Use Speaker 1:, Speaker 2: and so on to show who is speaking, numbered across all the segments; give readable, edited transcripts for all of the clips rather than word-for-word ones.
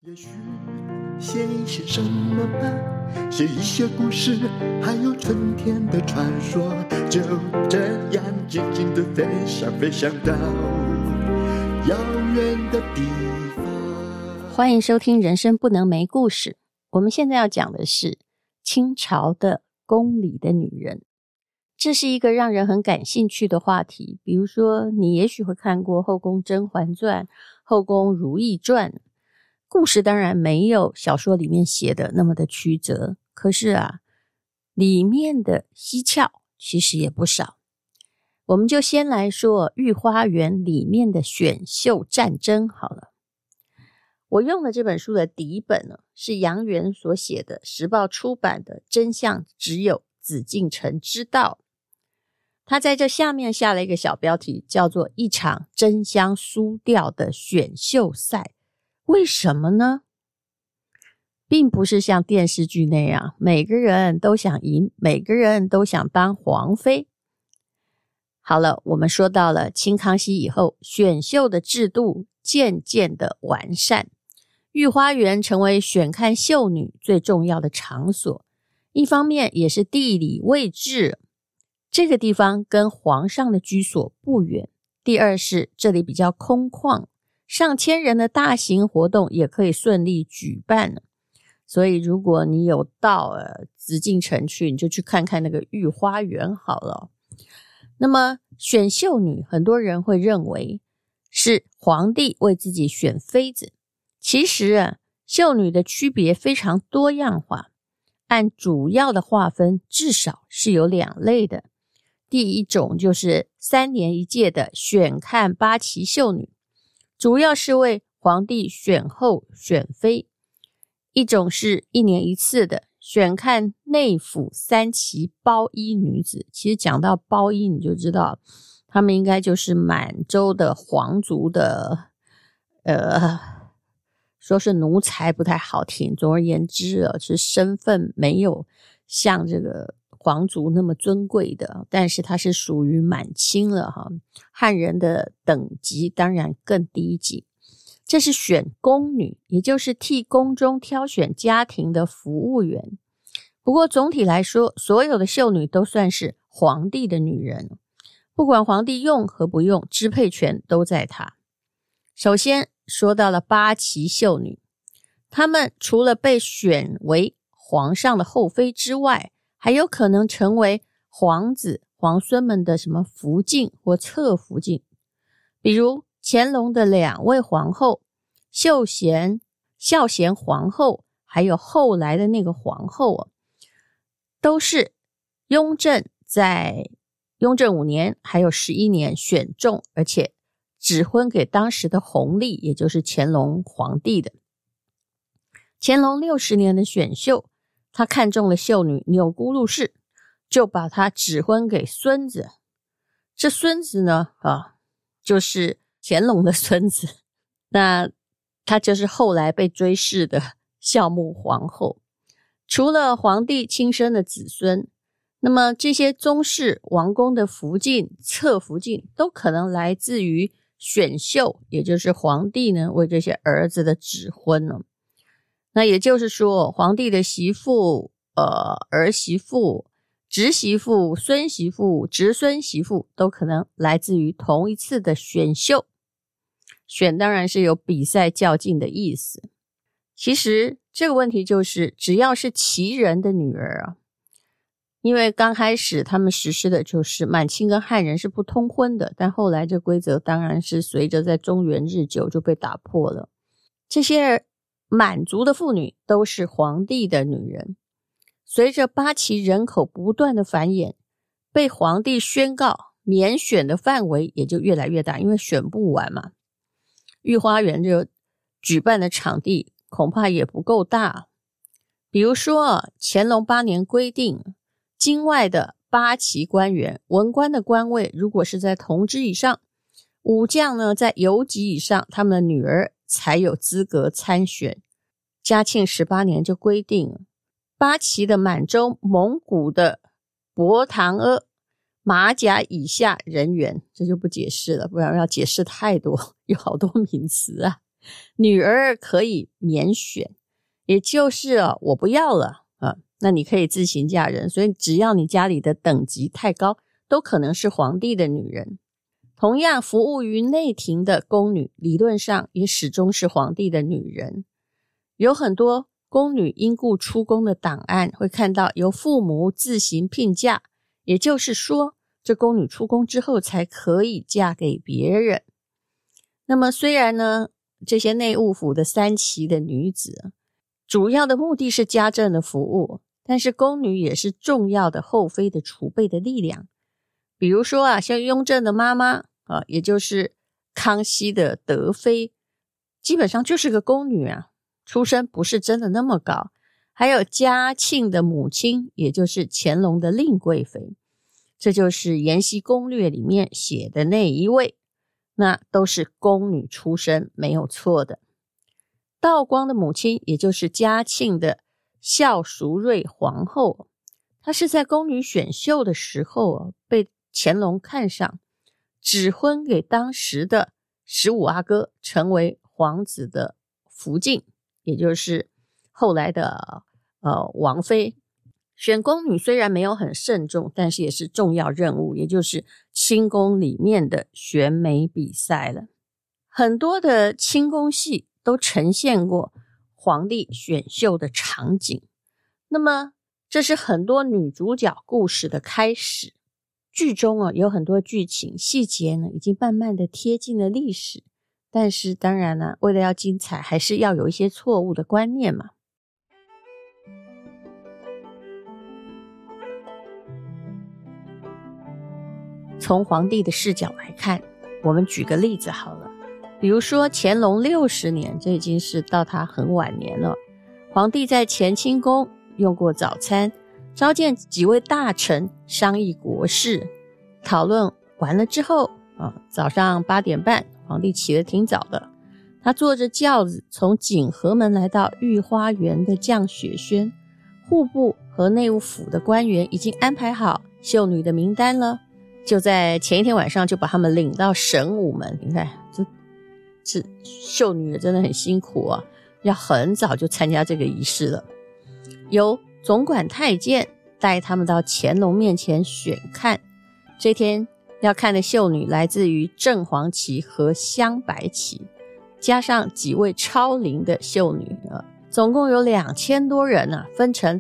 Speaker 1: 也许写一些什么吧，写一些故事，还有春天的传说，就这样静静地飞翔，飞翔到遥远的地方。
Speaker 2: 欢迎收听人生不能没故事。我们现在要讲的是清朝的宫里的女人，这是一个让人很感兴趣的话题。比如说你也许会看过后宫甄嬛传、后宫如懿传，故事当然没有小说里面写的那么的曲折，可是里面的蹊跷其实也不少。我们就先来说御花园里面的选秀战争好了。我用的这本书的底本呢，是杨元所写的，时报出版的《真相只有紫禁城知道》。他在这下面下了一个小标题，叫做一场争相输掉的选秀赛。为什么呢？并不是像电视剧那样每个人都想赢，每个人都想当皇妃。好了，我们说到了清康熙以后，选秀的制度渐渐的完善，御花园成为选看秀女最重要的场所。一方面也是地理位置，这个地方跟皇上的居所不远。第二是这里比较空旷，上千人的大型活动也可以顺利举办。所以如果你有到紫禁城去，你就去看看那个御花园好了。那么选秀女，很多人会认为是皇帝为自己选妃子。其实秀女的区别非常多样化，按主要的划分至少是有两类的。第一种就是3年一届的选看八旗秀女，主要是为皇帝选后选妃。一种是1年1次的选看内府3旗包衣女子。其实讲到包衣你就知道他们应该就是满洲的皇族的说是奴才不太好听，总而言之是身份没有像这个皇族那么尊贵的，但是它是属于满清了哈。汉人的等级当然更低一级。这是选宫女，也就是替宫中挑选家庭的服务员。不过总体来说，所有的秀女都算是皇帝的女人，不管皇帝用和不用，支配权都在她。首先说到了八旗秀女，她们除了被选为皇上的后妃之外，还有可能成为皇子皇孙们的什么福晋或侧福晋。比如乾隆的2位皇后孝贤皇后，还有后来的那个皇后都是雍正在雍正5年还有11年选中，而且指婚给当时的弘历，也就是乾隆皇帝的。乾隆60年的选秀，他看中了秀女钮钴禄氏，就把她指婚给孙子。这孙子呢就是乾隆的孙子，那他就是后来被追谥的孝穆皇后。除了皇帝亲生的子孙，那么这些宗室王公的福晋、侧福晋都可能来自于选秀，也就是皇帝呢为这些儿子的指婚呢。那也就是说，皇帝的媳妇、儿媳妇、侄媳妇、孙媳妇、侄孙媳妇都可能来自于同一次的选秀。选当然是有比赛较劲的意思。其实这个问题就是只要是旗人的女儿因为刚开始他们实施的就是满清跟汉人是不通婚的，但后来这规则当然是随着在中原日久就被打破了。这些满族的妇女都是皇帝的女人，随着八旗人口不断的繁衍，被皇帝宣告免选的范围也就越来越大，因为选不完嘛。御花园就举办的场地恐怕也不够大。比如说乾隆8年规定，京外的八旗官员、文官的官位如果是在同知以上，武将呢在游击以上，他们的女儿才有资格参选。嘉庆18年就规定，八旗的满洲、蒙古的博唐阿、马甲以下人员，这就不解释了，不然要解释太多，有好多名词女儿可以免选，也就是我不要了那你可以自行嫁人，所以只要你家里的等级太高，都可能是皇帝的女人。同样，服务于内廷的宫女理论上也始终是皇帝的女人。有很多宫女因故出宫的档案会看到由父母自行聘嫁，也就是说这宫女出宫之后才可以嫁给别人。那么虽然呢这些内务府的3旗的女子主要的目的是家政的服务，但是宫女也是重要的后妃的储备的力量。比如说像雍正的妈妈也就是康熙的德妃，基本上就是个宫女出身不是真的那么高。还有嘉庆的母亲，也就是乾隆的令贵妃，这就是《延禧攻略》里面写的那一位，那都是宫女出身，没有错的。道光的母亲，也就是嘉庆的孝淑瑞皇后，她是在宫女选秀的时候被乾隆看上，指婚给当时的15阿哥，成为皇子的福晋，也就是后来的王妃。选宫女虽然没有很慎重，但是也是重要任务，也就是清宫里面的选美比赛了。很多的清宫戏都呈现过皇帝选秀的场景，那么这是很多女主角故事的开始。剧中有很多剧情细节呢，已经慢慢的贴近了历史，但是当然呢，为了要精彩，还是要有一些错误的观念嘛。从皇帝的视角来看，我们举个例子好了，比如说乾隆60年，这已经是到他很晚年了，皇帝在乾清宫用过早餐，召见几位大臣商议国事，讨论完了之后早上8点半，皇帝起得挺早的，他坐着轿子从景和门来到御花园的降雪轩，户部和内务府的官员已经安排好秀女的名单了，就在前一天晚上就把他们领到神武门。你看这秀女真的很辛苦要很早就参加这个仪式了。由总管太监带他们到乾隆面前选看，这天要看的秀女来自于正黄旗和镶白旗，加上几位超龄的秀女总共有2000多人分成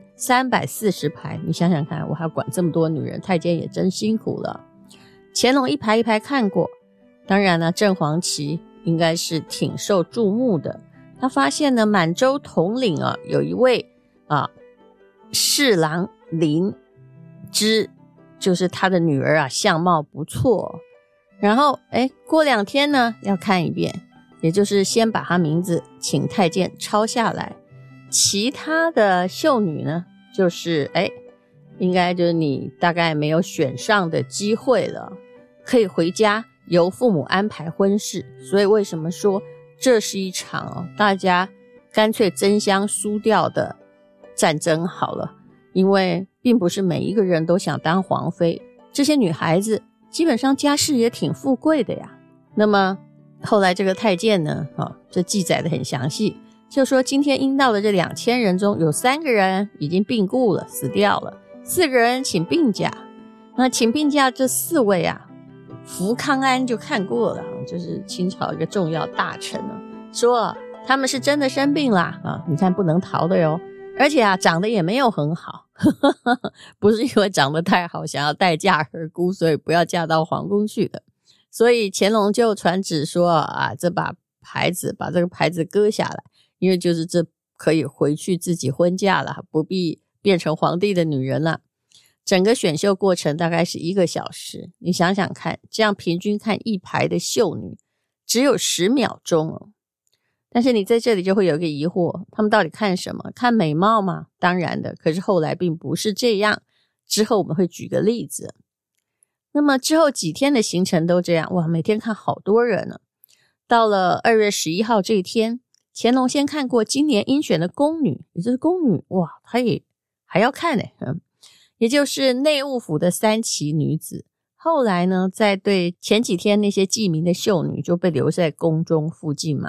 Speaker 2: 340排。你想想看，我还要管这么多女人，太监也真辛苦了。乾隆一排一排看过，当然呢，正黄旗应该是挺受注目的。他发现呢，满洲统领有一位侍郎林之，就是他的女儿相貌不错。然后过2天呢要看一遍，也就是先把他名字请太监抄下来。其他的秀女呢，就是应该就是你大概没有选上的机会了，可以回家由父母安排婚事。所以为什么说这是一场大家干脆争相输掉的战争好了，因为并不是每一个人都想当皇妃，这些女孩子基本上家世也挺富贵的呀。那么后来这个太监呢这记载的很详细，就说今天应到的这2000人中有3个人已经病故了，死掉了，4个人请病假。那请病假这4位福康安就看过了，就是清朝一个重要大臣说他们是真的生病啦你看不能逃的哟，而且长得也没有很好不是因为长得太好想要待嫁而孤，所以不要嫁到皇宫去的。所以乾隆就传旨说把这个牌子割下来，因为就是这可以回去自己婚嫁了，不必变成皇帝的女人了。整个选秀过程大概是1个小时，你想想看，这样平均看一排的秀女只有10秒钟但是你在这里就会有一个疑惑，他们到底看什么？看美貌吗？当然的，可是后来并不是这样。之后我们会举个例子。那么之后几天的行程都这样，每天看好多人呢。到了2月11号这一天，乾隆先看过今年应选的宫女，也就是宫女，他也还要看也就是内务府的3旗女子。后来呢，再对前几天那些记名的秀女就被留在宫中附近嘛，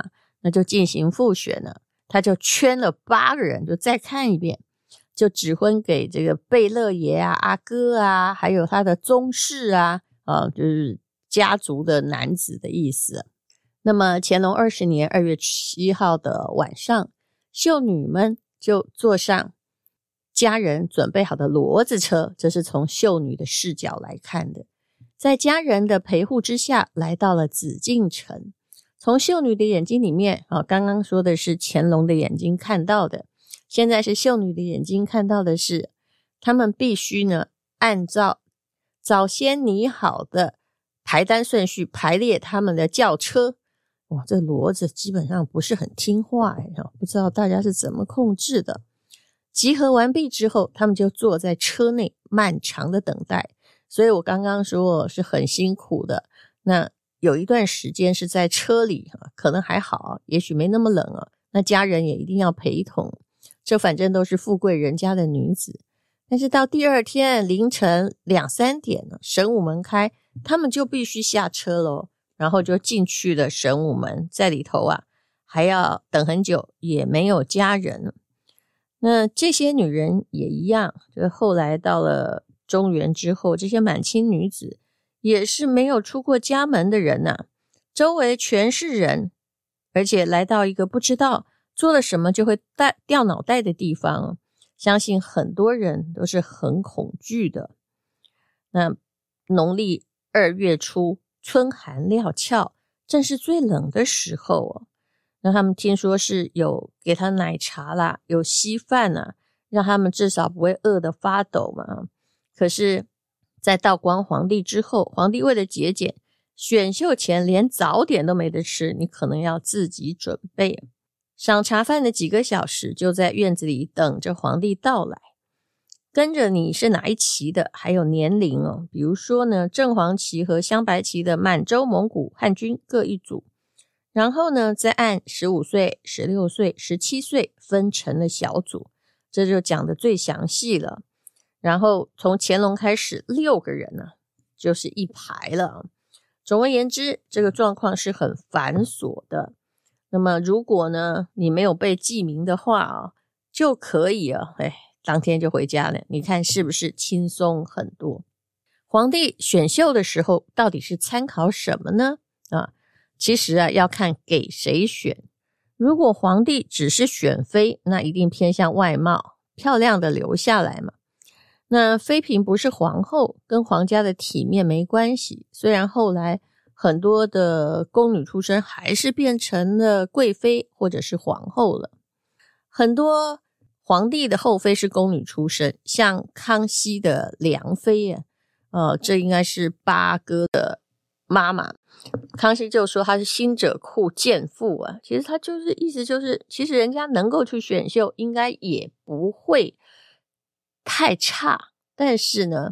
Speaker 2: 那就进行复选了。他就圈了8个人，就再看一遍，就指婚给这个贝勒爷啊、阿哥啊，还有他的宗室啊，就是家族的男子的意思。那么乾隆20年2月7号的晚上，秀女们就坐上家人准备好的骡子车，这是从秀女的视角来看的，在家人的陪护之下来到了紫禁城。从秀女的眼睛里面，刚刚说的是乾隆的眼睛看到的，现在是秀女的眼睛看到的是，他们必须呢按照早先拟好的排单顺序排列他们的轿车。哇，这骡子基本上不是很听话不知道大家是怎么控制的。集合完毕之后，他们就坐在车内漫长的等待，所以我刚刚说是很辛苦的。那有一段时间是在车里，可能还好，也许没那么冷那家人也一定要陪同，这反正都是富贵人家的女子。但是到第二天凌晨2、3点神武门开，他们就必须下车咯，然后就进去了神武门，在里头还要等很久，也没有家人。那这些女人也一样，就后来到了中原之后，这些满清女子也是没有出过家门的人周围全是人，而且来到一个不知道做了什么就会掉脑袋的地方，相信很多人都是很恐惧的。那农历2月初，春寒料峭，正是最冷的时候那他们听说是有给他奶茶啦，有稀饭让他们至少不会饿得发抖嘛。可是在道光皇帝之后，皇帝为了节俭，选秀前连早点都没得吃，你可能要自己准备。赏茶饭的几个小时就在院子里等着皇帝到来。跟着你是哪一旗的，还有年龄比如说呢，正黄旗和镶白旗的满洲蒙古汉军各一组，然后呢再按15岁、16岁、17岁分成了小组，这就讲得最详细了。然后从乾隆开始6个人就是一排了。总而言之，这个状况是很繁琐的。那么如果呢你没有被记名的话就可以当天就回家了。你看是不是轻松很多？皇帝选秀的时候到底是参考什么呢？其实要看给谁选。如果皇帝只是选妃，那一定偏向外貌，漂亮的留下来嘛。那妃嫔不是皇后，跟皇家的体面没关系。虽然后来很多的宫女出身还是变成了贵妃或者是皇后了。很多皇帝的后妃是宫女出身，像康熙的良妃这应该是八哥的妈妈。康熙就说她是新者库贱妇其实他就是意思就是，其实人家能够去选秀应该也不会太差，但是呢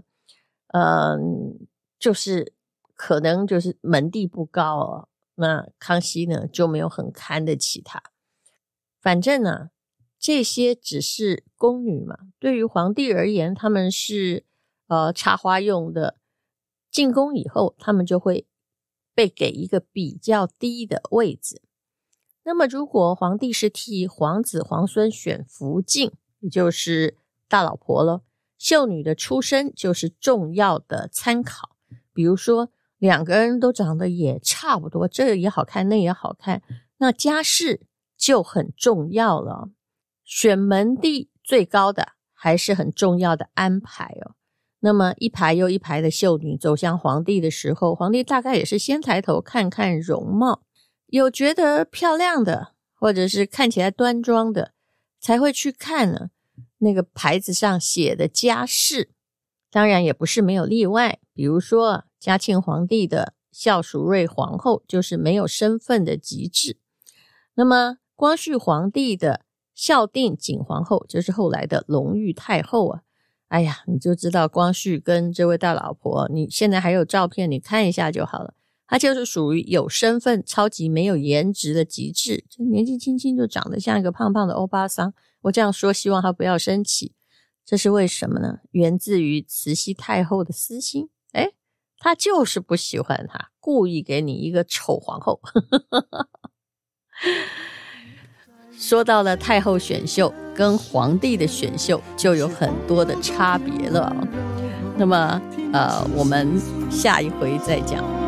Speaker 2: 就是可能就是门第不高那康熙呢就没有很看得起他。反正这些只是宫女嘛，对于皇帝而言他们是插花用的，进宫以后他们就会被给一个比较低的位置。那么如果皇帝是替皇子皇孙选福晋，也就是大老婆了，秀女的出身就是重要的参考。比如说2个人都长得也差不多，这也好看那也好看，那家世就很重要了。选门第最高的还是很重要的安排那么一排又一排的秀女走向皇帝的时候，皇帝大概也是先抬头看看容貌，有觉得漂亮的或者是看起来端庄的，才会去看那个牌子上写的家世。当然也不是没有例外，比如说嘉庆皇帝的孝淑瑞皇后就是没有身份的极致。那么光绪皇帝的孝定景皇后就是后来的隆裕太后哎呀，你就知道光绪跟这位大老婆，你现在还有照片你看一下就好了，她就是属于有身份超级没有颜值的极致，就年纪轻轻就长得像一个胖胖的欧巴桑。我这样说希望她不要生气，这是为什么呢？源自于慈禧太后的私心，她就是不喜欢她，故意给你一个丑皇后说到了太后选秀跟皇帝的选秀就有很多的差别了，那么我们下一回再讲。